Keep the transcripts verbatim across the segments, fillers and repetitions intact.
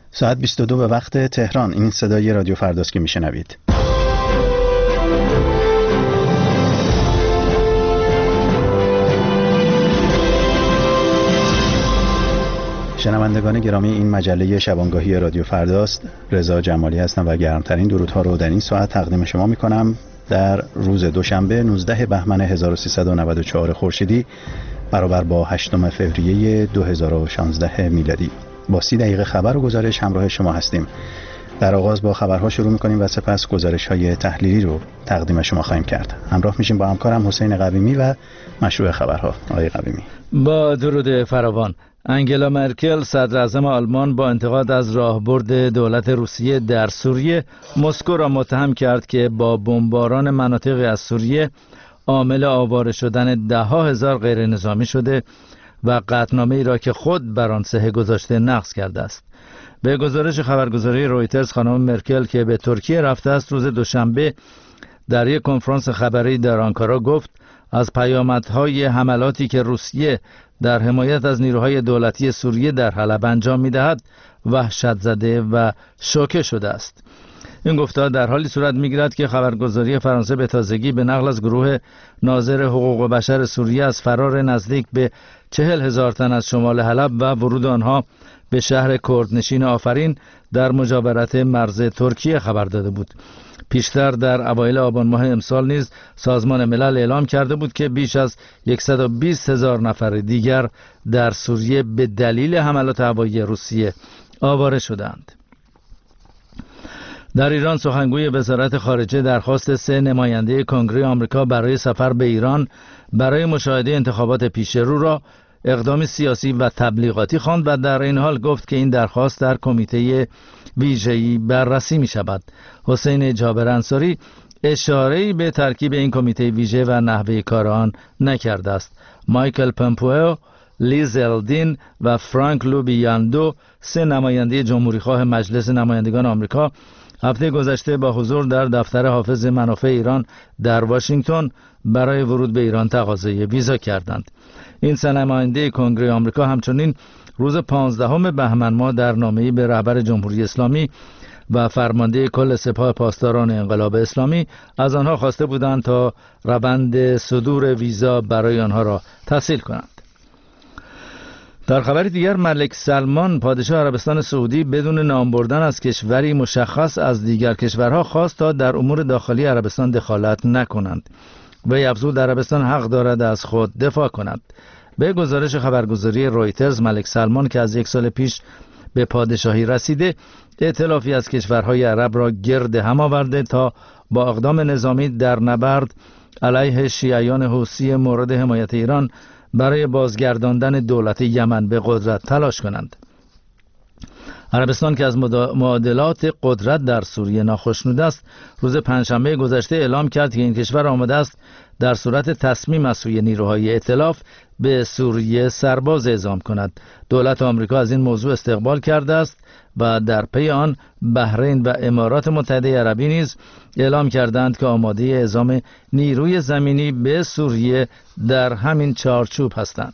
ساعت بیست و دو به وقت تهران. این صدای رادیو فرداست که میشنوید. شنوندگان گرامی، این مجله شبانگاهی رادیو فرداست. رضا جمالی هستم و گرمترین درودها رو در این ساعت تقدیم شما میکنم. در روز دوشنبه نوزده بهمن هزار و سیصد و نود و چهار خورشیدی برابر با هشتم فوریه دو هزار و شانزده میلادی. با سی دقیقه خبر و گزارش همراه شما هستیم. در آغاز با خبرها شروع میکنیم و سپس گزارش‌های تحلیلی رو تقدیم شما خواهیم کرد. همراه میشیم با همکارم حسین قویمی و مشروع خبرها. آقای قویمی. با درود فراوان. انگلا مرکل صدراعظم آلمان با انتقاد از راهبرد دولت روسیه در سوریه، مسکو را متهم کرد که با بمباران مناطقی از سوریه عامل آواره شدن ده ها هزار غیر نظامی شده و قطعنامه‌ای را که خود بر آن صحه گذاشته نقض کرده است. به گزارش خبرگزاری رویترز، خانم مرکل که به ترکیه رفته است، روز دوشنبه در یک کنفرانس خبری در آنکارا گفت از پیامدهای حملاتی که روسیه در حمایت از نیروهای دولتی سوریه در حلب انجام می‌دهد وحشت زده و شوکه شده است. این گفتار در حالی صورت می‌گیرد که خبرگزاری فرانسه به تازگی به نقل از گروه ناظر حقوق بشر سوریه از فرار نزدیک به چهل هزار تن از شمال حلب و ورود آنها به شهر کردنشین آفرین در مجاورت مرز ترکیه خبر داده بود. پیشتر در اوایل آبان ماه امسال نیز سازمان ملل اعلام کرده بود که بیش از صد و بیست هزار نفر دیگر در سوریه به دلیل حملات هوایی روسیه آواره شدند. در ایران، سخنگوی وزارت خارجه درخواست سه نماینده کنگره آمریکا برای سفر به ایران برای مشاهده انتخابات پیش رو را اقدامی سیاسی و تبلیغاتی خواند و در این حال گفت که این درخواست در کمیته ویژه‌ای بررسی می شود. حسین جابر انصاری اشاره‌ای به ترکیب این کمیته ویژه و نحوه کار آن نکرده است. مایکل پومپئو، لیز الدین و فرانک لوبیاندو، سه نماینده جمهوری‌خواه مجلس نمایندگان آمریکا، هفته گذشته با حضور در دفتر حافظ منافع ایران در واشنگتن برای ورود به ایران تقاضای ویزا کردند. این سه نماینده کنگره آمریکا همچنین روز پانزدهم بهمن ماه در نامه‌ای به رهبر جمهوری اسلامی و فرمانده کل سپاه پاسداران انقلاب اسلامی از آنها خواسته بودند تا روند صدور ویزا برای آنها را تسهیل کنند. در خبر دیگر، ملک سلمان پادشاه عربستان سعودی بدون نام بردن از کشوری مشخص از دیگر کشورها خواست تا در امور داخلی عربستان دخالت نکنند. وی افزود عربستان حق دارد از خود دفاع کند. به گزارش خبرگزاری رویترز، ملک سلمان که از یک سال پیش به پادشاهی رسیده، ائتلافی از کشورهای عرب را گرد هم آورده تا با اقدام نظامی در نبرد علیه شیعیان حوثی مورد حمایت ایران برای بازگرداندن دولت یمن به قدرت تلاش کنند. عربستان که از معادلات قدرت در سوریه ناخشنود است، روز پنجشنبه گذشته اعلام کرد که این کشور آماده است در صورت تصمیم از سوی نیروهای ائتلاف به سوریه سرباز اعزام کند. دولت آمریکا از این موضوع استقبال کرده است و در پی آن بحرین و امارات متحده عربی نیز اعلام کردند که آماده اعزام نیروی زمینی به سوریه در همین چارچوب هستند.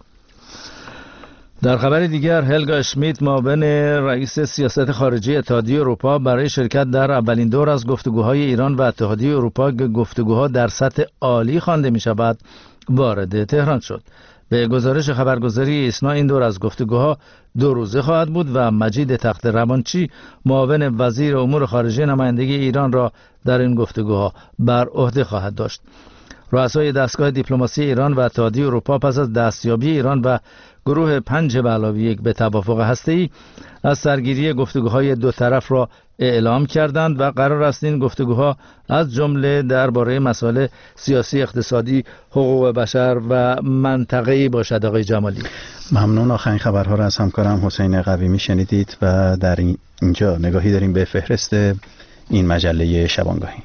در خبر دیگر، هلگا اشمیت، معاون رئیس سیاست خارجی اتحادیه اروپا، برای شرکت در اولین دور از گفتگوهای ایران و اتحادیه اروپا که گفتگوها در سطح عالی خوانده می شود وارد تهران شد. به گزارش خبرگزاری ایسنا، این دور از گفتگوها دو روزه خواهد بود و مجید تخت روانچی، معاون وزیر امور خارجه نمایندگی ایران، را در این گفتگوها بر عهده خواهد داشت. رؤسای دستگاه دیپلماسی ایران و اتحادیه اروپا پس از دستیابی ایران و گروه پنج به علاوه یک به توافق هسته‌ای از سرگیری گفتگوهای دو طرف را اعلام کردند و قرار است این گفتگوها از جمله درباره مسائل سیاسی، اقتصادی، حقوق بشر و منطقه‌ای باشد. آقای جمالی، ممنون. آخرین خبرها را از همکارم حسین قویمی شنیدید و در اینجا نگاهی داریم به فهرست این مجله شبانگاهی.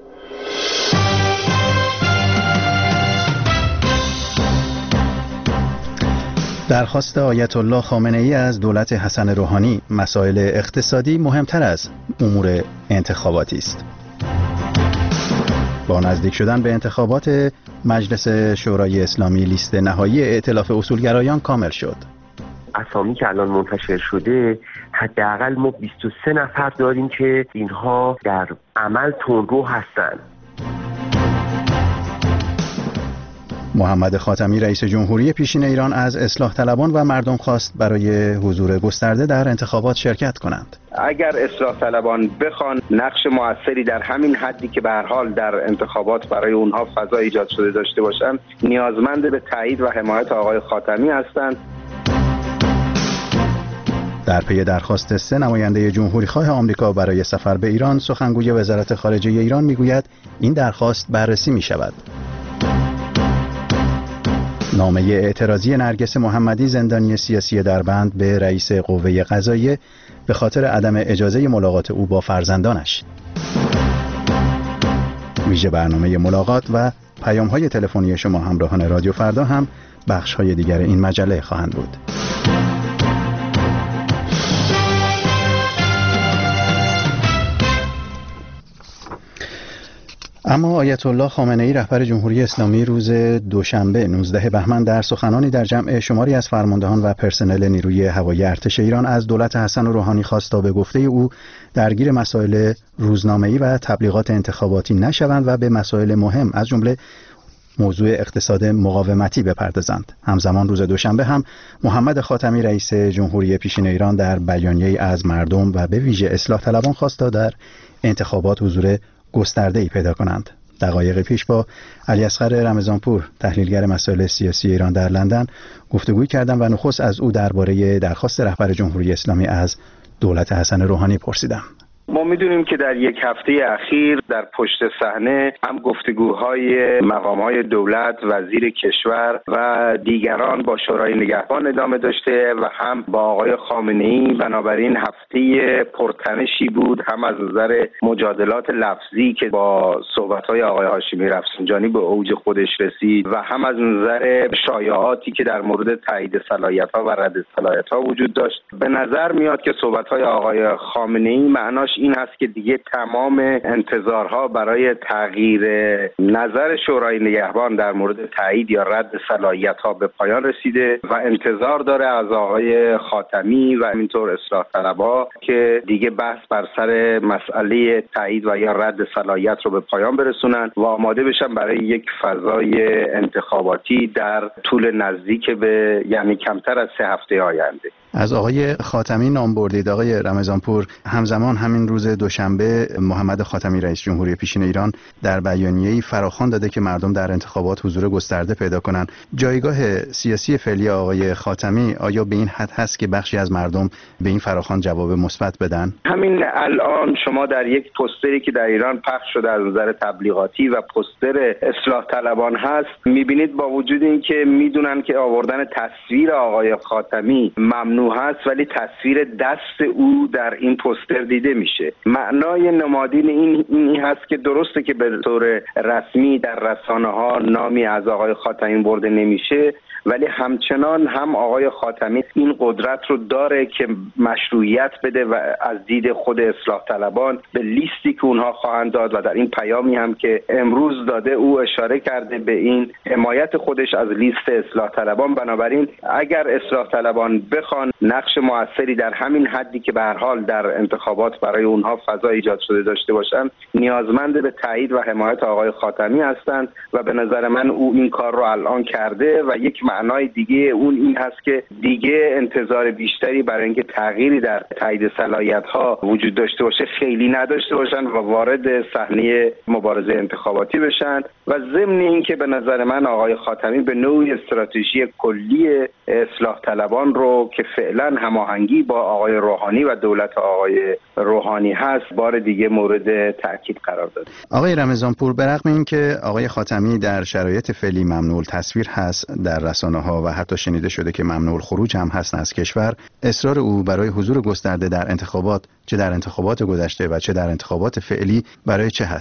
درخواست آیت الله خامنه ای از دولت حسن روحانی: مسائل اقتصادی مهمتر از امور انتخاباتی است. با نزدیک شدن به انتخابات مجلس شورای اسلامی، لیست نهایی ائتلاف اصولگرایان کامل شد. اسامی که الان منتشر شده حداقل ما بیست و سه نفر داریم که اینها در عمل تندرو هستند. محمد خاتمی رئیس جمهوری پیشین ایران از اصلاح طلبان و مردم خواست برای حضور گسترده در انتخابات شرکت کنند. اگر اصلاح طلبان بخوان نقش موثری در همین حدی که به هر حال در انتخابات برای اونها فضا ایجاد شده داشته باشند، نیازمند به تایید و حمایت آقای خاتمی هستند. در پی درخواست سه نماینده جمهوریخواه آمریکا برای سفر به ایران، سخنگوی وزارت خارجه ایران میگوید این درخواست بررسی می شود. نامه اعتراضی نرگس محمدی، زندانی سیاسی دربند، به رئیس قوه قضاییه به خاطر عدم اجازه ملاقات او با فرزندانش. ویژه برنامه ملاقات و پیام‌های تلفنی شما همراهان رادیو فردا هم بخش‌های دیگر این مجله خواهند بود. اما آیت الله خامنه‌ای رهبر جمهوری اسلامی روز دوشنبه نوزده بهمن در سخنانی در جمع شماری از فرماندهان و پرسنل نیروی هوایی ارتش ایران از دولت حسن روحانی خواست تا به گفته او درگیر مسائل روزنامه‌ای و تبلیغات انتخاباتی نشوند و به مسائل مهم از جمله موضوع اقتصاد مقاومتی بپردازند. همزمان روز دوشنبه هم محمد خاتمی رئیس جمهوری پیشین ایران در بیانیه‌ای از مردم و به ویژه اصلاح طلبان خواست تا در انتخابات حضور گسترده‌ای پیدا کنند. دقایق پیش با علی اصغر رمضانپور، تحلیلگر مسائل سیاسی ایران در لندن، گفتگوی کردم و نخست از او درباره درخواست رهبر جمهوری اسلامی از دولت حسن روحانی پرسیدم. ما میدونیم که در یک هفته اخیر در پشت صحنه هم گفتگوهای مقام‌های دولت، وزیر کشور و دیگران با شورای نگهبان ادامه داشته و هم با آقای خامنه‌ای. بنابراین هفته پرتنشی بود، هم از نظر مجادلات لفظی که با صحبت‌های آقای هاشمی رفسنجانی به اوج خودش رسید و هم از نظر شایعاتی که در مورد تایید صلاحیت‌ها و رد صلاحیت‌ها وجود داشت. به نظر میاد که صحبت‌های آقای خامنه‌ای معناش این هست که دیگه تمام انتظارها برای تغییر نظر شورای نگهبان در مورد تایید یا رد صلاحیت‌ها به پایان رسیده و انتظار داره از آقای خاتمی و همینطور اصلاح طلبها که دیگه بحث بر سر مسئله تایید و یا رد صلاحیت رو به پایان برسونن و آماده بشن برای یک فضای انتخاباتی در طول نزدیک به یعنی کمتر از سه هفته آینده. از آقای خاتمی نام بردید آقای رمضانپور. همزمان همین روز دوشنبه محمد خاتمی رئیس جمهوری پیشین ایران در بیانیه‌ای فراخوان داده که مردم در انتخابات حضور گسترده پیدا کنند. جایگاه سیاسی فعلی آقای خاتمی آیا به این حد هست که بخشی از مردم به این فراخوان جواب مثبت بدن؟ همین الان شما در یک پوستری که در ایران پخش شده از نظر تبلیغاتی و پوستر اصلاح طلبان هست، می‌بینید با وجود اینکه میدونن که آوردن تصویر آقای خاتمی ممنوع هست ولی تصویر دست او در این پوستر دیده میشه. معنای نمادین این این هست که درسته که به طور رسمی در رسانه ها نامی از آقای خاتمی برده نمیشه، ولی همچنان هم آقای خاتمی این قدرت رو داره که مشروعیت بده و از دید خود اصلاح طلبان به لیستی که اونها خواهند داد و در این پیامی هم که امروز داده او اشاره کرده به این حمایت خودش از لیست اصلاح طلبان. بنابراین اگر اصلاح طلبان بخوان نقش موثری در همین حدی که به هر حال در انتخابات برای اونها فضا ایجاد شده داشته باشن، نیازمند به تایید و حمایت آقای خاتمی هستند و به نظر من او این کار رو الان کرده و یک معنای دیگه اون این هست که دیگه انتظار بیشتری برای اینکه تغییری در تایید صلاحیت‌ها وجود داشته باشه خیلی نداشته باشن و وارد صحنه مبارزه انتخاباتی بشن و ضمن اینکه به نظر من آقای خاتمی به نوعی استراتژی کلی اصلاح طلبان رو که فعلا هماهنگی با آقای روحانی و دولت آقای روحانی هست بار دیگه مورد تاکید قرار داده. آقای رمضانپور، به رغم اینکه آقای خاتمی در شرایط فعلی ممنوع تصویر هست در رسانه‌ها و حتی شنیده شده که ممنوع خروج هم هست از کشور، اصرار او برای حضور گسترده در انتخابات، چه در انتخابات گذشته و چه در انتخابات فعلی، برای چه هست؟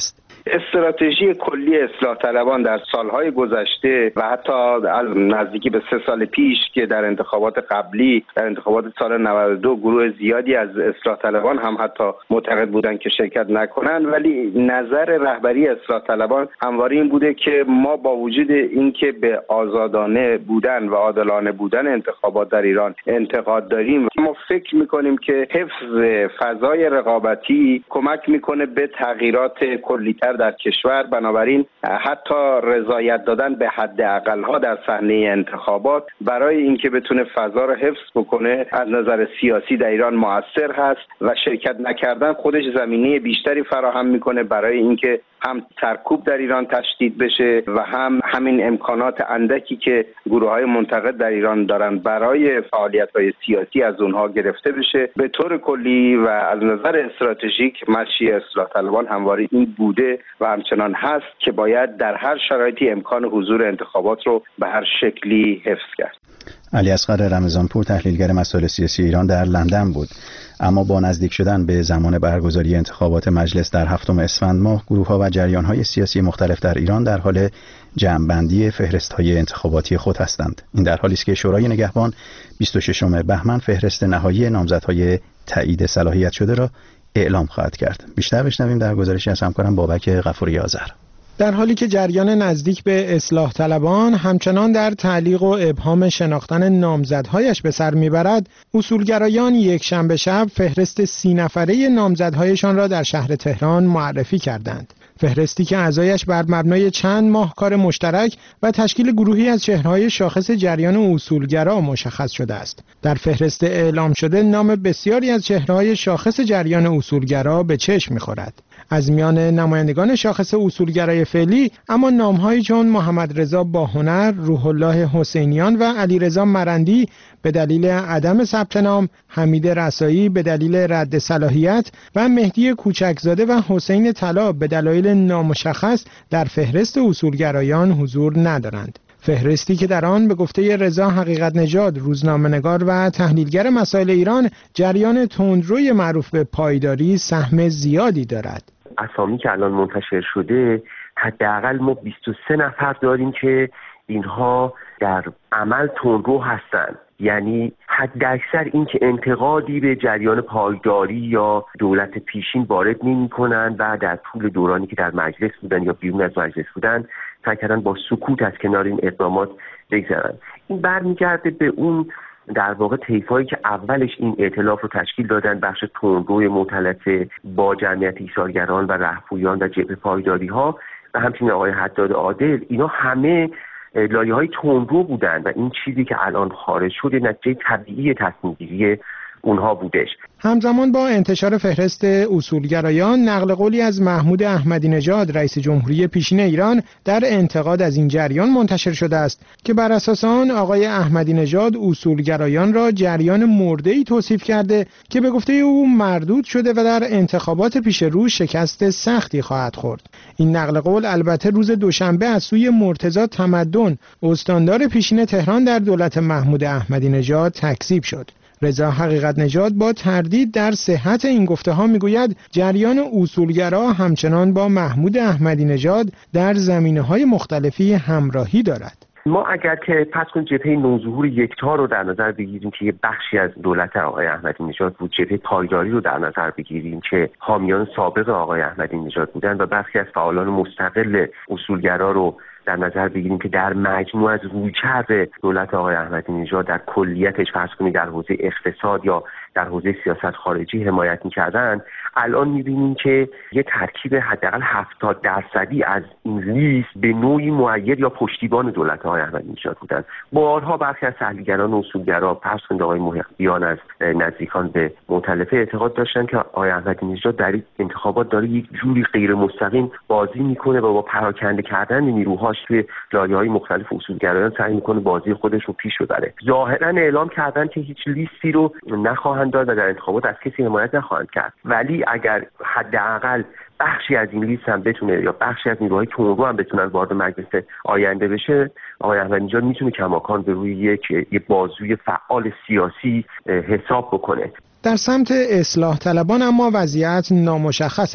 استراتژی کلی اصلاح طلبان در سالهای گذشته و حتی از نزدیکی به سه سال پیش که در انتخابات قبلی در انتخابات سال نود و دو گروه زیادی از اصلاح طلبان هم حتی معتقد بودن که شرکت نکنند، ولی نظر رهبری اصلاح طلبان همواره این بوده که ما با وجود اینکه به آزادانه بودن و عادلانه بودن انتخابات در ایران انتقاد داریم، ما فکر میکنیم که حفظ فضای رقابتی کمک میکنه به تغییرات کلی‌تر در کشور. بنابراین حتی رضایت دادن به حد اقل‌ها در صحنه انتخابات برای اینکه بتونه فضا رو حفظ بکنه از نظر سیاسی در ایران مؤثر هست و شرکت نکردن خودش زمینه بیشتری فراهم میکنه برای اینکه هم سرکوب در ایران تشدید بشه و هم همین امکانات اندکی که گروه‌های منتقد در ایران دارن برای فعالیت‌های سیاسی از اونها گرفته بشه. به طور کلی و از نظر استراتژیک مشی اصلاح طلبان همواره این بوده و همچنان هست که باید در هر شرایطی امکان حضور انتخابات رو به هر شکلی حفظ کرد. علی اصغر رمضانپور تحلیلگر مسائل سیاسی ایران در لندن بود. اما با نزدیک شدن به زمان برگزاری انتخابات مجلس در هفتم اسفند ماه، گروه‌ها و جریان‌های سیاسی مختلف در ایران در حال جمع‌بندی فهرست‌های انتخاباتی خود هستند. این در حالی است که شورای نگهبان بیست و ششم بهمن فهرست نهایی نامزدهای تایید صلاحیت شده را اعلام خواهد کرد. بیشتر بشنویم در گزارشی از همکارم بابک غفوری آذر. در حالی که جریان نزدیک به اصلاح طلبان همچنان در تعلیق و ابهام شناختن نامزدهایش به سر میبرد، اصولگرایان یک شنبه شب فهرست سی نفره نامزدهایشان را در شهر تهران معرفی کردند. فهرستی که اعضایش بر مبنای چند ماه کار مشترک و تشکیل گروهی از چهره‌های شاخص جریان اصولگرا مشخص شده است. در فهرست اعلام شده نام بسیاری از چهره‌های شاخص جریان اصولگرا به چشم می‌خورد. از میان نمایندگان شاخص اصولگرای فعلی اما نام‌هایی چون محمد رضا باهنر، روح الله حسینیان و علی رضا مرندی به دلیل عدم ثبت نام، حمید رسایی به دلیل رد صلاحیت و مهدی کوچکزاده و حسین طلا به دلایل نامشخص در فهرست اصولگرایان حضور ندارند. فهرستی که در آن به گفته رضا حقیقت نژاد، روزنامه‌نگار و تحلیلگر مسائل ایران، جریان تندروی معروف به پایداری سهم زیادی دارد. اسامی که الان منتشر شده حداقل ما بیست و سه نفر داریم که اینها در عمل تندرو هستند. یعنی حد اکثر این که انتقادی به جریان پایداری یا دولت پیشین وارد نمی کنند و در طول دورانی که در مجلس بودن یا بیرون از مجلس بودن سعی کردن با سکوت از کنار این اقدامات بگذرن. این برمیگرده به اون در واقع طیفایی که اولش این ائتلاف رو تشکیل دادن، بخش تندروی مؤتلفه با جمعیت ایثارگران و رهپویان و جبهه پایداری ها و همچنین آقای حداد عادل. اینا همه لایه‌های تندرو بودن و این چیزی که الان خارج شده نتیجه طبیعی تصمیم گیری اونها بودش. همزمان با انتشار فهرست اصولگرایان، نقل قولی از محمود احمدی نژاد رئیس جمهوری پیشین ایران در انتقاد از این جریان منتشر شده است که بر اساس آن آقای احمدی نژاد اصولگرایان را جریان مرده‌ای توصیف کرده که به گفته او مردود شده و در انتخابات پیش رو شکست سختی خواهد خورد. این نقل قول البته روز دوشنبه از سوی مرتضی تمدن، استاندار پیشین تهران در دولت محمود احمدی نژاد تکذیب شد. رضا حقیقت نژاد با تردید در صحت این گفته ها میگوید جریان اصولگرا همچنان با محمود احمدی نژاد در زمینه‌های مختلفی همراهی دارد. ما اگر که پس کن جبهه نوظهور یکتا رو در نظر بگیریم که یه بخشی از دولت آقای احمدی نژاد بود، جبهه پایداری رو در نظر بگیریم که حامیان سابق آقای احمدی نژاد بودن و برخی از فعالان مستقل اصولگرا رو در نظر بگیریم که در مجموع از رویکرد دولت آقای احمدی نژاد در کلیتش فرض کنید در حوزه اقتصاد یا در حوزه سیاست خارجی حمایت می‌کردن، الان می‌بینیم که یه ترکیب حداقل هفتاد درصدی از این لیست به نوعی مؤید یا پشتیبان دولت آقای احمدی نژاد بودن. بارها برخی از تحلیلگران اصولگرا، فرض کنید آقای محققیان از نزدیکان به مؤتلفه، اعتقاد داشتن که آقای احمدی نژاد در این انتخابات داره یک جوری غیر مستقیم بازی می‌کنه و با پراکنده کردن نیروهاش توی لایه‌های مختلف اصولگرایان سعی می‌کنه بازی خودش رو پیش ببره. ظاهراً اعلام کردن که هیچ لیستی رو نخواهند داد و در انتخابات از کسی حمایت نخواهند کرد، ولی اگر حداقل بخشی از این لیست هم بتونه یا بخشی از نیروهای تندرو هم بتونن وارد مجلس آینده بشه، آقای احمدی نژاد میتونه کماکان به روی یک یک بازوی فعال سیاسی حساب بکنه. در سمت اصلاح طلبان اما وضعیت نامشخص است.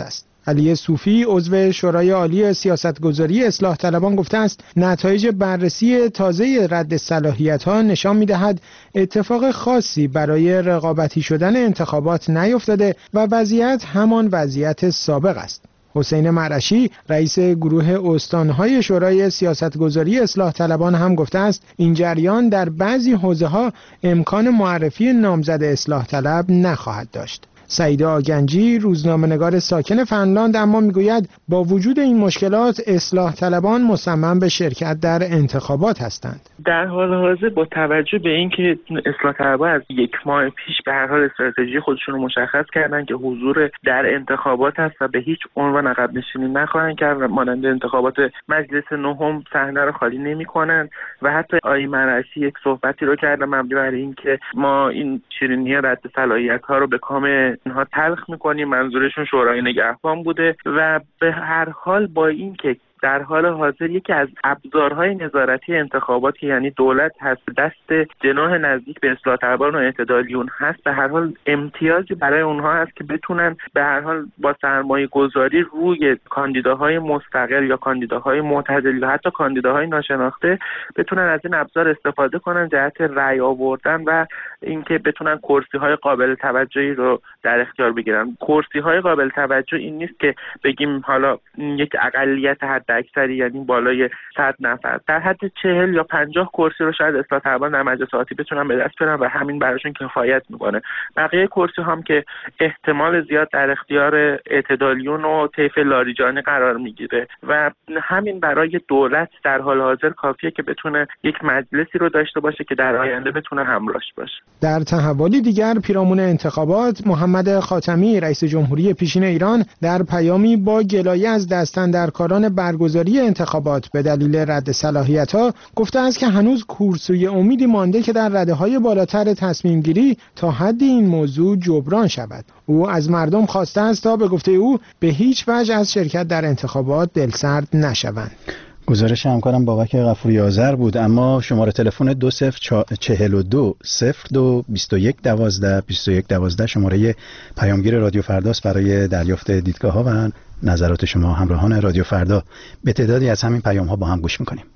علی صوفی عضو شورای عالی سیاستگذاری اصلاح طلبان گفته است نتایج بررسی تازه رد صلاحیت‌ها نشان می‌دهد اتفاق خاصی برای رقابتی شدن انتخابات نیفتاده و وضعیت همان وضعیت سابق است. حسین مرعشی رئیس گروه استانهای شورای سیاستگذاری اصلاح طلبان هم گفته است این جریان در بعضی حوزه‌ها امکان معرفی نامزد اصلاح طلب نخواهد داشت. سعید آگنجی روزنامه‌نگار ساکن فنلاند اما میگوید با وجود این مشکلات اصلاح طلبان مصمم به شرکت در انتخابات هستند. در حال حاضر با توجه به اینکه اصلاح طلبان از یک ماه پیش به هر حال استراتژی خودشون رو مشخص کردن که حضور در انتخابات هست و به هیچ عنوان عقب نشینی نخواهند کرد، مانند انتخابات مجلس نهم صحنه رو خالی نمی‌کنند و حتی آقای مرعشی یک صحبتی رو کرده مبنی بر اینکه ما این شیرینی رد صلاحیت‌ها رو به کام اینها تلخ میکنیم، منظورشون شورای نگهبان بوده و به هر حال با این که در حال حاضر یکی از ابزارهای نظارتی انتخابات که یعنی دولت هست دست جناح نزدیک به اصلاح طلبان و اعتدالیون هست، به هر حال امتیازی برای اونها هست که بتونن به هر حال با سرمایه گذاری روی کاندیداهای مستقل یا کاندیداهای معتدل یا حتی کاندیداهای ناشناخته بتونن از این ابزار استفاده کنن جهت رأی آوردن و اینکه بتونن کرسی‌های قابل توجهی رو در اختیار بگیرن. کرسی‌های قابل توجه این نیست که بگیم حالا یک اقلیت حد اکثری یعنی بالای صد نفر، در حد چهل یا پنجاه کرسی رو شاید اصلاح طلبان در مجلس آتی بتونن به دست بیارن و همین براشون کفایت میکنه. بقیه کرسی هم که احتمال زیاد در اختیار اعتدالیون و طیف لاریجانی قرار میگیره و همین برای دولت در حال حاضر کافیه که بتونه یک مجلسی رو داشته باشه که در آینده بتونه همراهش باشه. در تحولی دیگر پیرامون انتخابات محمد خاتمی رئیس جمهوری پیشین ایران در پیامی با گلایه از دستاندرکاران برگزاری انتخابات به دلیل رد صلاحیت‌ها گفته است که هنوز کورسوی امیدی مانده که در رده‌های بالاتر تصمیم گیری تا حدی این موضوع جبران شود. او از مردم خواسته است تا به گفته او به هیچ وجه از شرکت در انتخابات دلسرد نشوند. گزارش همکارم بابک غفوری آذر بود. اما شماره تلفن دو صفر چهل و دو صفر دو بیست و یک دوازده بیست و یک دوازده شماره پیامگیر رادیو فرداست برای دریافت دیدگاه‌ها و نظرات شما همراهان رادیو فردا. به تعدادی از همین پیام‌ها با هم گوش می‌کنیم.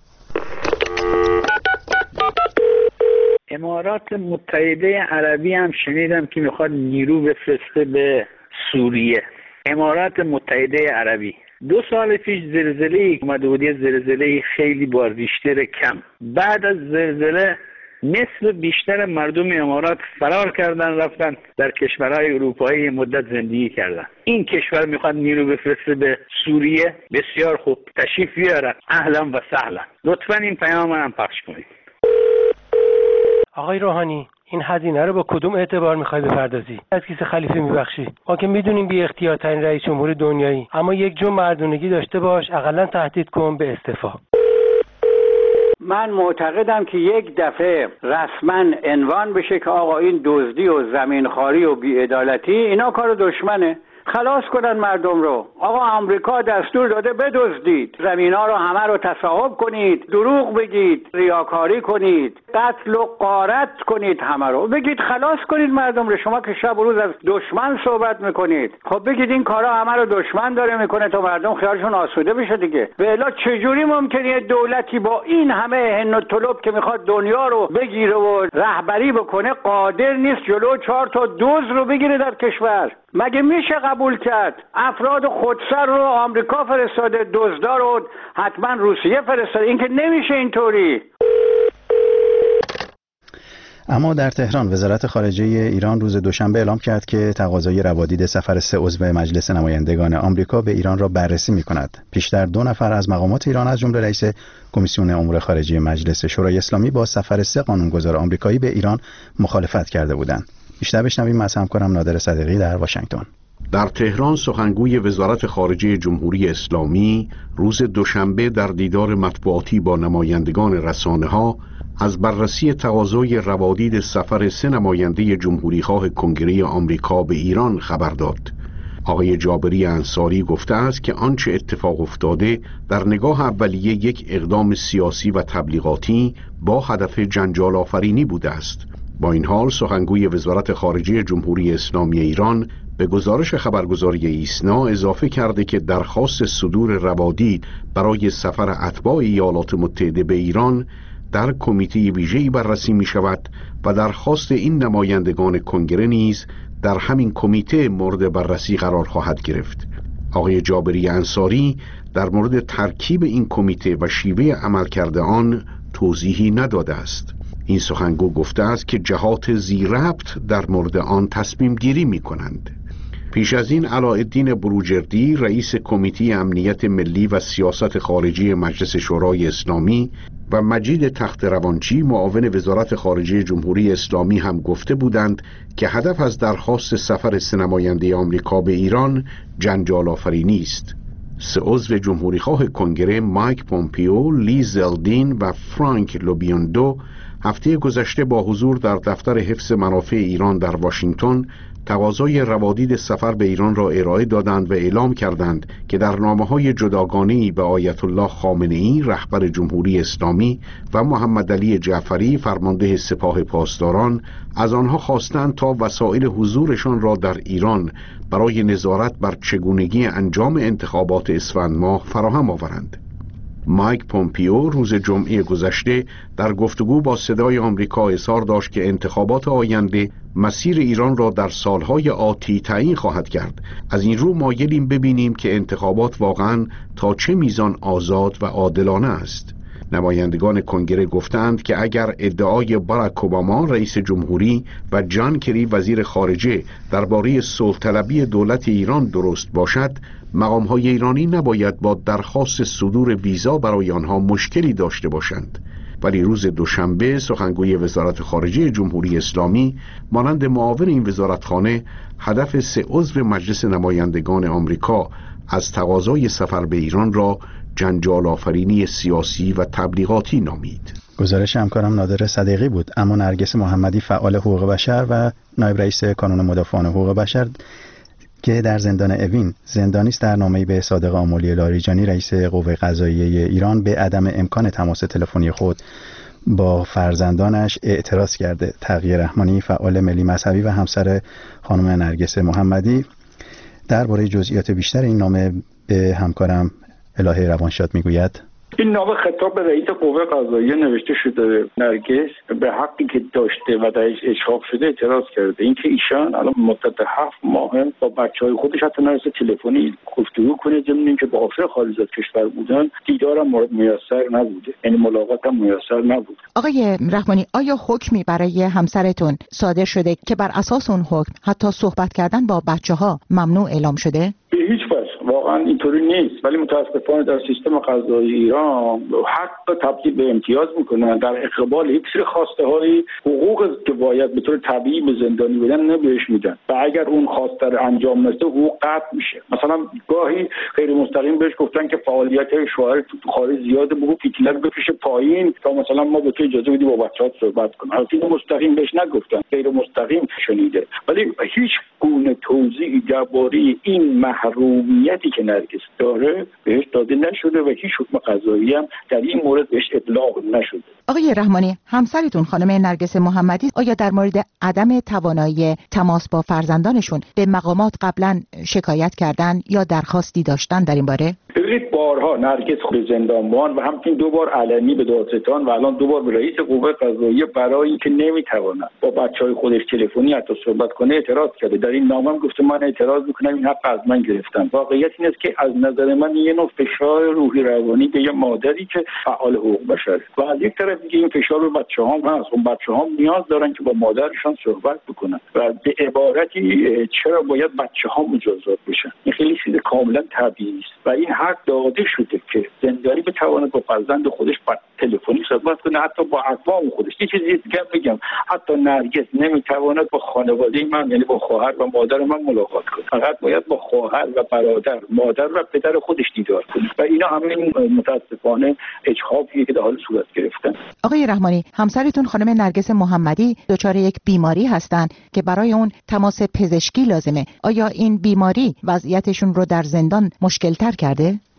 امارات متحده عربی هم شنیدم که میخواد نیرو بفرسته به سوریه. امارات متحده عربی دو سال پیش زلزله اومده بود، زلزله خیلی با ریشتر کم. بعد از زلزله نصف بیشتر مردم امارات فرار کردن رفتن در کشورهای اروپایی مدت زندگی کردن. این کشور میخواد نیرو بفرسته به سوریه، بسیار خوب، تشریف بیارن، اهلا و سهلا. لطفا این پیام هم پخش کنید. آقای روحانی، این هزینه رو با کدوم اعتبار میخوای بپردازی؟ از کیسه خلیفه میبخشی؟ ما که میدونیم بی اختیارترین رئیس جمهور دنیایی، اما یک جو مردونگی داشته باش، اقلا تهدید کن به استعفا. من معتقدم که یک دفعه رسما عنوان بشه که آقا این دزدی و زمینخواری و بی‌عدالتی اینا کار دشمنه، خلاص کنن مردم رو. آقا آمریکا دستور داده بدزدید، زمینا رو همه رو تصاحب کنید، دروغ بگید، ریاکاری کنید، قتل و غارت کنید، همه رو بگید خلاص کنید مردم رو. شما که شب و روز از دشمن صحبت میکنید، خب بگید این کارا همه رو دشمن داره میکنه تا مردم خیالشون آسوده بشه دیگه. و الا چجوری ممکنه یه دولتی با این همه هن و طلب که میخواد دنیا رو بگیره و رهبری بکنه قادر نیست جلو چهار تا دوز رو بگیره در کشور؟ مگه میشه قبول کرد؟ افراد خودسر رو آمریکا فرستاده، دزدا رو حتما روسیه فرستاده، این که نمیشه اینطوری. اما در تهران وزارت خارجه ایران روز دوشنبه اعلام کرد که تقاضای روادید سفر سه عضو مجلس نمایندگان آمریکا به ایران را بررسی می‌کند. پیشتر دو نفر از مقامات ایران از جمله رئیس کمیسیون امور خارجه مجلس شورای اسلامی با سفر سه قانونگذار آمریکایی به ایران مخالفت کرده بودند. بیشتر بشنویم از همکارم نادر صدیقی در واشنگتن. در تهران سخنگوی وزارت خارجه جمهوری اسلامی روز دوشنبه در دیدار مطبوعاتی با نمایندگان رسانه‌ها از بررسی تقاضای روادید سفر سه نماینده جمهوریخواه کنگره آمریکا به ایران خبر داد. آقای جابری انصاری گفته است که آنچه اتفاق افتاده در نگاه اولیه یک اقدام سیاسی و تبلیغاتی با هدف جنجال آفرینی بوده است. با این حال سخنگوی وزارت خارجه جمهوری اسلامی ایران به گزارش خبرگزاری ایسنا اضافه کرده که درخواست صدور روادید برای سفر اتباع ایالات متحده به ایران در کمیته ویژه‌ای بررسی می شود و درخواست این نمایندگان کنگره نیز در همین کمیته مورد بررسی قرار خواهد گرفت. آقای جابری انصاری در مورد ترکیب این کمیته و شیوه عملکرد آن توضیحی نداده است. این سخنگو گفته است که جهات ذی ربط در مورد آن تصمیم گیری می کنند. پیش از این علاءالدین بروجردی رئیس کمیته امنیت ملی و سیاست خارجی مجلس شورای اسلامی و مجید تخت‌روانچی معاون وزارت خارجه جمهوری اسلامی هم گفته بودند که هدف از درخواست سفر سه نماینده آمریکا به ایران جنجال آفرینی است. سه عضو جمهوریخواه کنگره مایک پومپیو، لی زلدین و فرانک لوبیوندو هفته گذشته با حضور در دفتر حفظ منافع ایران در واشنگتن تقاضای روادید سفر به ایران را ارائه دادند و اعلام کردند که در نامه‌های جداگانه‌ای به آیت الله خامنه‌ای رهبر جمهوری اسلامی و محمد علی جعفری فرمانده سپاه پاسداران از آنها خواستند تا وسایل حضورشان را در ایران برای نظارت بر چگونگی انجام انتخابات اسفند ماه فراهم آورند. مایک پومپیو روز جمعه گذشته در گفتگو با صدای آمریکا اظهار داشت که انتخابات آینده مسیر ایران را در سالهای آتی تعیین خواهد کرد. از این رو مایلیم ببینیم که انتخابات واقعاً تا چه میزان آزاد و عادلانه است. نمایندگان کنگره گفتند که اگر ادعای باراک اوباما رئیس جمهوری و جان کری وزیر خارجه درباره صلح طلبی دولت ایران درست باشد، مقام‌های ایرانی نباید با درخواست صدور ویزا برای آنها مشکلی داشته باشند. ولی روز دوشنبه سخنگوی وزارت خارجه جمهوری اسلامی مانند معاون این وزارتخانه هدف سه عضو مجلس نمایندگان آمریکا از تقاضای سفر به ایران را جنجال آفرینی سیاسی و تبلیغاتی نامید. گزارش همکارم نادر صدیقی بود. اما نرگس محمدی فعال حقوق بشر و نایب رئیس کانون مدافعان حقوق بشر که در زندان اوین زندانی است، در نامه‌ای به صادق آملی لاریجانی رئیس قوه قضاییه ایران به عدم امکان تماس تلفنی خود با فرزندانش اعتراض کرده. تقی رحمانی فعال ملی مذهبی و همسر خانم نرگس محمدی درباره جزئیات بیشتر این نامه به همکارم الهه روانشاد میگوید: این نامه خطاب به رئیس قوه قضاییه نوشته شده. نرگس به حقی که داشته و درش اشراف شده اعتراض کرده. اینکه ایشان الان مدت هفت ماه با بچهای خودش حتی نرسه تلفنی گفتگو کنه، ضمن اینکه با افراد خارج از کشور بودن دیدارم میسر نبوده، یعنی ملاقاتم میسر نبود. آقای رحمانی، آیا حکمی برای همسرتون صادر شده که بر اساس اون حکم حتی صحبت کردن با بچه‌ها ممنوع اعلام شده؟ به هیچ وجه واقعا اینطوری نیست، ولی متاسفانه در سیستم قضایی ایران حق تبدیل به امتیاز میکنن. در اقبال یک سری خواسته های حقوق که باید به طور طبیعی به زندانی بدن نبهش میدن و اگر اون خواسته رو انجام نشه حقوق قطع میشه. مثلا گاهی غیر مستقیم بهش گفتن که فعالیت شوهر تو خارج زیاده، بگو فیتیلر بکشه پایین تا مثلا ما به تو اجازه بدیم با بچه‌ها صحبت کنیم. البته مستقیم بهش نگفتن، غیر مستقیم شنیده، ولی هیچ گونه توضیحی درباره این محرومیتی که نرگس داره بهش داده نشده و هیچ حکم قضایی هم در این مورد بهش ابلاغ نشده. آقای رحمانی، همسرتون خانم نرگس محمدی آیا در مورد عدم توانایی تماس با فرزندانشون به مقامات قبلا شکایت کردن یا درخواستی داشتن در این باره؟ ببینید بارها نرگس به زندانبان و همچنین دو بار علنی به دادستان و الان دو بار به رئیس قوه قضاییه برای اینکه نمیتونه با بچهای خودش تلفنی حتی صحبت کنه اعتراض کرده. در این نامه هم گفته من اعتراض میکنم، این حق از من گرفتن. واقعیت این است که از نظر من یه نوع فشار روحی روانی به یه مادری که فعال حقوق بشره و از یک طرف دیگه این فشار به بچه‌هام هست. اون بچه‌ها نیاز دارن که با مادرشون صحبت بکنن و به عبارتی چرا باید بچه‌ها مجازات بشن. این خیلی چیز کاملا طبیعی است و این حق داده شده که زندانی بتونه با فرزند خودش با تلفنی صحبت کنه، حتی با اقوام خودش. یه چیزی دیگه بگم، حتی نرگس نمیتونه با خانواده من یعنی با خواهر و مادر من ملاقات کنه، فقط باید با خواهر و برادر، مادر و پدر خودش دیدار کنه و اینا همه متاسفانه اجحافیه که در حال صورت گرفتن. آقای رحمانی، همسرتون خانم نرگس محمدی دچار یک بیماری هستند که برای اون تماس پزشکی لازمه. آیا این بیماری وضعیتشون رو در زندان مشکل تر کرده؟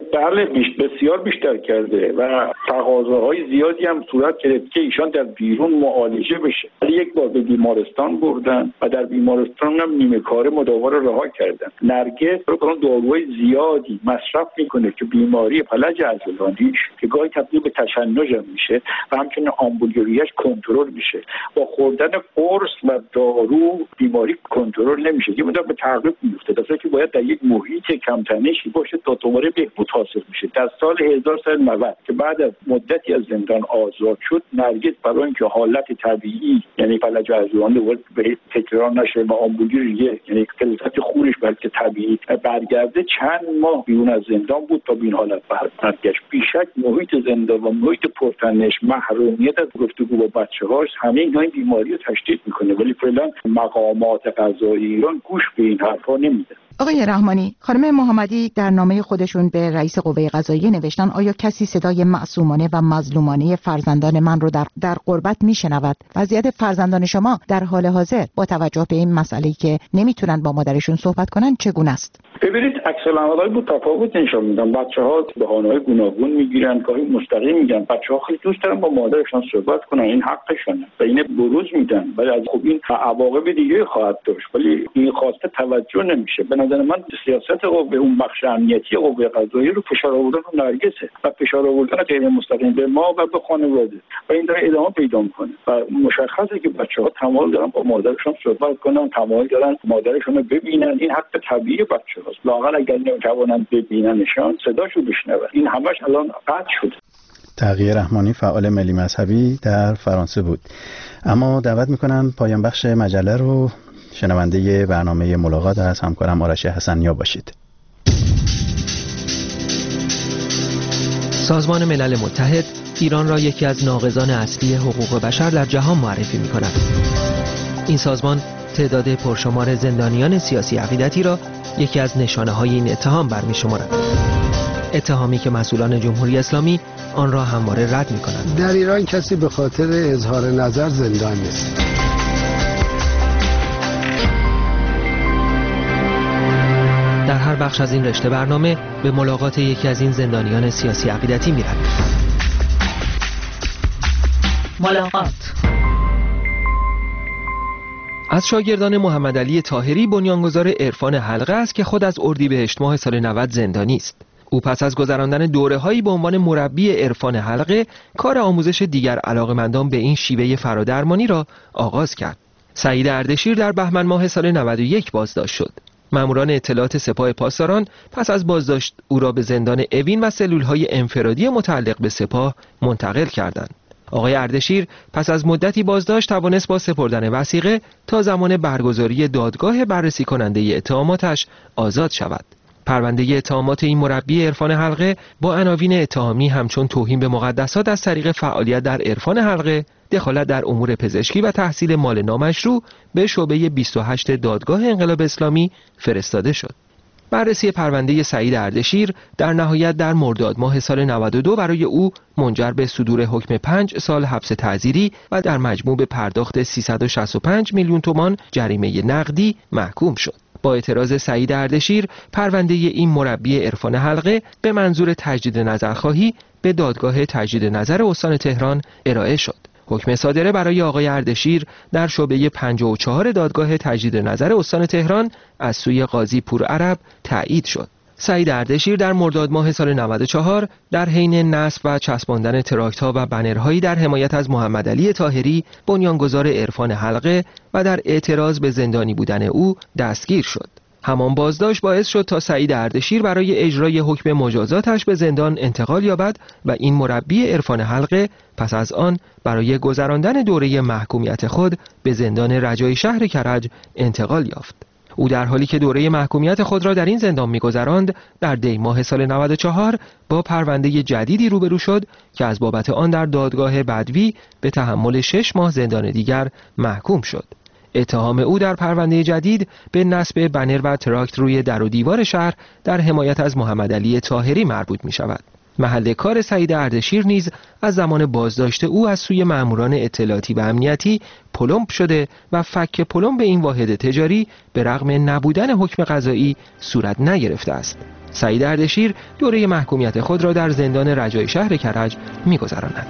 بله بسیار بیشتر کرده و تقاضاهای زیادی هم صورت گرفت که ایشان در بیرون معالجه بشه. یک بار به بیمارستان بردن و در بیمارستان هم نیمه کاره مداوا رو رها کردن. نرگس رو داروهای زیادی مصرف میکنه که بیماری فلج عضلانیش که گاهی تبدیل به تشنج هم میشه و همچنین آمبولیوریش کنترل میشه. با خوردن قرص و دارو بیماری کنترل نمیشه، یه مدت به تعقیب میفته، در حالی که باید در یک محیط کمتنشی باشه تا دوباره بهبود حاصل میشه. در سال هزار و سیصد و نود که بعد از مدتی از زندان آزاد شد، نرگس برای اینکه حالت طبیعی یعنی فلج عضلانی به تکرار نشه و آمبولیوری یعنی فلزات خونش بلکه طبیعی برگرده، چند ماه بیرون از زندان بود تا به این حالت برگشت. بیشک محیط زندان و محیط پرتنش، محرومیت از گفتگو با بچه‌هاش، همه اینا این بیماری رو تشدید میکنه، ولی فعلا مقامات قضایی ایران گوش به این حرفا نمیده. آقای رحمانی، خانم محمدی در نامه خودشون به رئیس قوه قضاییه نوشتن آیا کسی صدای معصومانه و مظلومانه فرزندان من رو در در غربت میشنود؟ وضعیت فرزندان شما در حال حاضر با توجه به این مسئله‌ای که نمیتونن با مادرشون صحبت کنن چگونه است؟ ببینید عکس العمل‌های بود تفاوت نشون میدن. بچه‌ها بهانه‌های گوناگون میگیرن، گاهی مستقیم میگن بچه‌ها خیلی دوست دارن با مادرشون صحبت کنن، این حقشونه و اینو بروز میدن، ولی از خب این عواقب دیگه خواهد داشت، ولی این خواسته توجه نمیشه. به نظر من سیاست قوه اون بخش امنیتی قوه قضاییه رو فشار آوردن رو نرگسه و فشار آوردن غیر مستقیم به ما و به خانواده و این داره ادامه پیدا میکنه و مشخصه که بچه‌ها تمایل دارن با مادرشون صحبت کنن، تمایل دارن مادرشون رو ببینن. این حق طبیعی بچه‌هاست. لااقل اگر نمیتوانن ببیننشان صداشو بشنون. این همش الان قطع شده. تقی رحمانی فعال ملی مذهبی در فرانسه بود. اما دعوت میکنم پایان بخش مجله رو شنونده برنامه ملاقات از همکارم آرش حسنیا باشید. سازمان ملل متحد ایران را یکی از ناقضان اصلی حقوق بشر در جهان معرفی می‌کند. این سازمان تعداد پرشمار زندانیان سیاسی عقیدتی را یکی از نشانه‌های این اتهام برمی‌شمارد. اتهامی که مسئولان جمهوری اسلامی آن را همواره رد می‌کنند. در ایران کسی به خاطر اظهار نظر زندان نیست. در هر بخش از این رشته برنامه به ملاقات یکی از این زندانیان سیاسی عقیدتی می‌رویم. ملاقات از شاگردان محمد علی طاهری بنیانگذار عرفان حلقه است که خود از اردیبهشت ماه سال نود زندانی است. او پس از گذراندن دوره‌هایی به عنوان مربی عرفان حلقه کار آموزش دیگر علاقه‌مندان به این شیوه فرادرمانی را آغاز کرد. سعید اردشیر در بهمن ماه سال نود و یک بازداشت شد. ماموران اطلاعات سپاه پاسداران پس از بازداشت او را به زندان اوین و سلول‌های انفرادی متعلق به سپاه منتقل کردند. آقای اردشیر پس از مدتی بازداشت توانست با سپردن وثیقه تا زمان برگزاری دادگاه بررسی کننده اتهاماتش آزاد شود. پرونده اتهامات این مربی عرفان حلقه با عناوین اتهامی همچون توهین به مقدسات از طریق فعالیت در عرفان حلقه، دخالت در امور پزشکی و تحصیل مال نامشروع به شعبه بیست و هشت دادگاه انقلاب اسلامی فرستاده شد. بررسی پرونده سعید اردشیر در نهایت در مرداد ماه سال نود و دو برای او منجر به صدور حکم پنج سال حبس تعزیری و در مجموع به پرداخت سیصد و شصت و پنج میلیون تومان جریمه نقدی محکوم شد. با اعتراض سعید اردشیر، پرونده این مربی عرفان حلقه به منظور تجدید نظرخواهی به دادگاه تجدید نظر استان تهران ارائه شد. حکم صادره برای آقای اردشیر در شعبه پنجاه و چهار دادگاه تجدید نظر استان تهران از سوی قاضی پورعرب تایید شد. سعید اردشیر در مرداد ماه سال نود و چهار در حین نصب و چسباندن تراکت‌ها و بنرهایی در حمایت از محمد علی طاهری بنیانگذار عرفان حلقه و در اعتراض به زندانی بودن او دستگیر شد. همان بازداشت باعث شد تا سعید اردشیر برای اجرای حکم مجازاتش به زندان انتقال یابد و این مربی عرفان حلقه پس از آن برای گذراندن دوره محکومیت خود به زندان رجای شهر کرج انتقال یافت. او در حالی که دوره محکومیت خود را در این زندان می‌گذراند، در دی ماه سال نود و چهار با پرونده جدیدی روبرو شد که از بابت آن در دادگاه بدوی به تحمل شش ماه زندان دیگر محکوم شد. اتهام او در پرونده جدید به نصب بنر و تراکت روی در و دیوار شهر در حمایت از محمد علی طاهری مربوط می شود. محل کار سعید اردشیر نیز از زمان بازداشت او از سوی ماموران اطلاعاتی و امنیتی پلمب شده و فک پلمب این واحد تجاری به رغم نبودن حکم قضایی صورت نگرفته است. سعید اردشیر دوره محکومیت خود را در زندان رجایی شهر کرج می‌گذراند.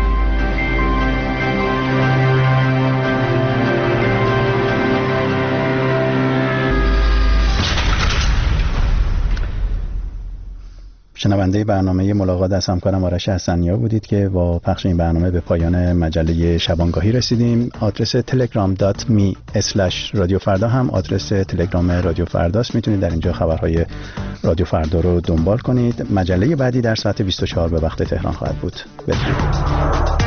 شنونده برنامه ملاقات از همکارم آرش حسنیا بودید که با پخش این برنامه به پایان مجله شبانگاهی رسیدیم. آدرس تلگرام دات می اسلش رادیو فردا هم آدرس تلگرام رادیو فرداست. میتونید در اینجا خبرهای رادیو فردا رو دنبال کنید. مجله بعدی در ساعت بیست و چهار به وقت تهران خواهد بود. بدرود.